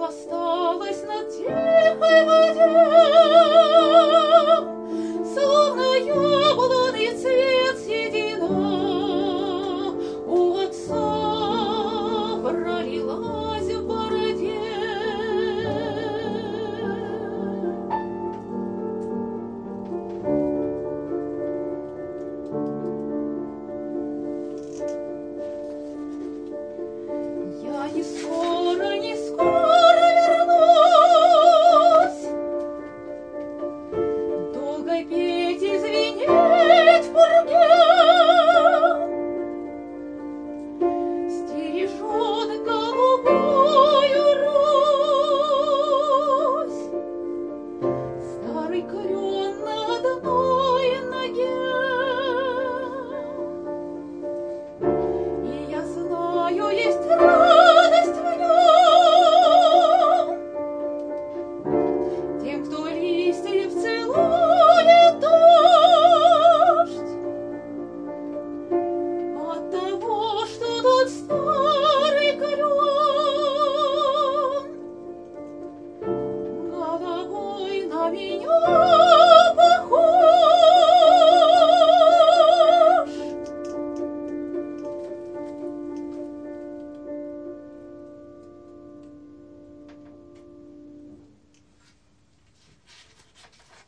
осталась на тихой воде, словно яблонный цвет седина у отца пролилась в бороде. Я не скоро вернусь, долго петь и звенеть в пурге. Стережет голубую Русь старый клен на одной ноге. И я знаю, есть радость в нем тем, кто листьев целует дождь, от того, что тот старый клен головой на меня